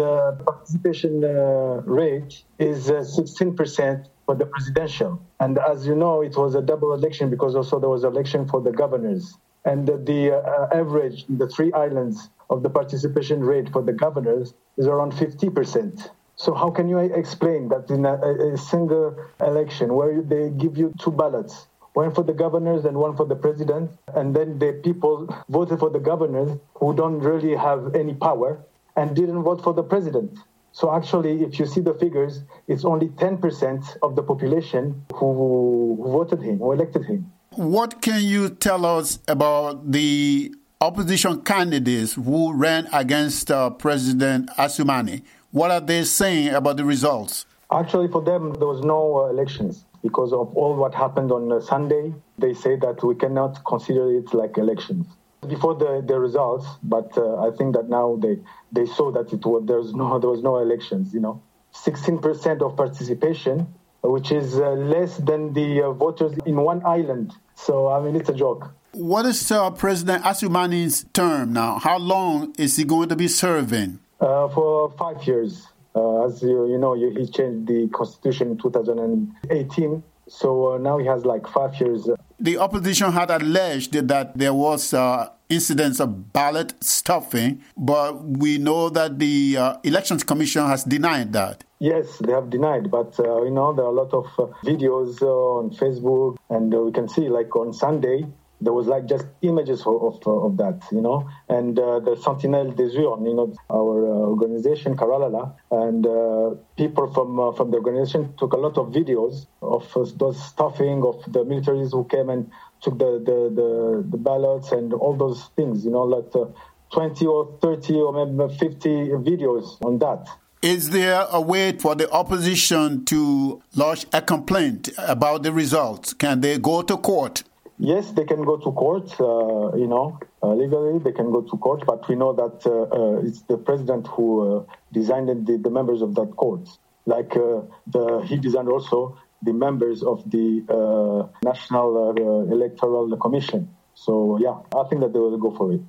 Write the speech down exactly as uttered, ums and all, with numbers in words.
The participation uh, rate is uh, sixteen percent for the presidential. And as you know, it was a double election because also there was election for the governors. And the, the uh, average in the three islands of the participation rate for the governors is around fifty percent. So how can you explain that in a, a single election where they give you two ballots, one for the governors and one for the president, and then the people voted for the governors who don't really have any power and didn't vote for the president? So actually, if you see the figures, it's only ten percent of the population who, who voted him, who elected him. What can you tell us about the opposition candidates who ran against uh, President Assoumani? What are they saying about the results? Actually, for them, there was no uh, elections because of all what happened on uh, Sunday. They say that we cannot consider it like elections. Before the, the results, but uh, I think that now they, they saw that it was, there, was no, there was no elections, you know. sixteen percent of participation, which is uh, less than the uh, voters in one island. So, I mean, it's a joke. What is uh, President Assoumani's term now? How long is he going to be serving? Uh, for five years. Uh, as you, you know, he changed the constitution in two thousand eighteen. So uh, now he has like five years. The opposition had alleged that there was uh, incidents of ballot stuffing, but we know that the uh, Elections Commission has denied that. Yes, they have denied, but uh, you know, there are a lot of uh, videos uh, on Facebook, and uh, we can see like on Sunday, there was like just images of of, of that, you know, and uh, the Sentinelle des Urnes, you know, our uh, organization, Karalala, and uh, people from uh, from the organization took a lot of videos of uh, those stuffing of the militaries who came and took the, the, the, the ballots and all those things, you know, like uh, twenty or thirty or maybe fifty videos on that. Is there a way for the opposition to lodge a complaint about the results? Can they go to court? Yes, they can go to court, uh, you know, uh, legally they can go to court, but we know that uh, uh, it's the president who uh, designed the, the members of that court. Like uh, the, he designed also the members of the uh, National uh, Electoral Commission. So, yeah, I think that they will go for it.